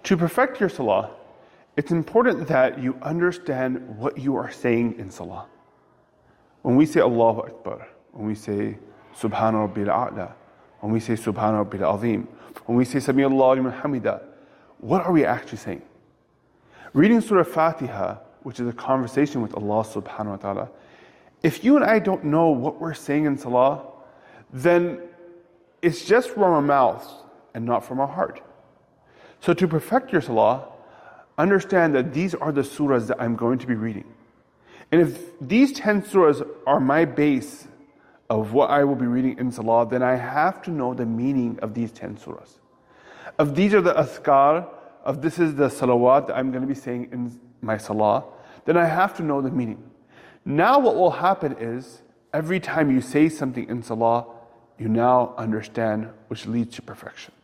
To perfect your salah, it's important that you understand what you are saying in salah. When we say Allahu Akbar, when we say Subhana Rabbil A'la, when we say Subhana Rabbil Azim, when we say Sami Allahu liman hamida, what are we actually saying? Reading Surah Fatiha, which is a conversation with Allah subhanahu wa ta'ala, if you and I don't know what we're saying in salah, then it's just from our mouths and not from our heart. So to perfect your salah, understand that these are the surahs that I'm going to be reading. And if these 10 surahs are my base of what I will be reading in salah, then I have to know the meaning of these 10 surahs. If these are the azkar, if this is the salawat that I'm going to be saying in my salah, then I have to know the meaning. Now what will happen is, every time you say something in salah, you now understand, which leads to perfection.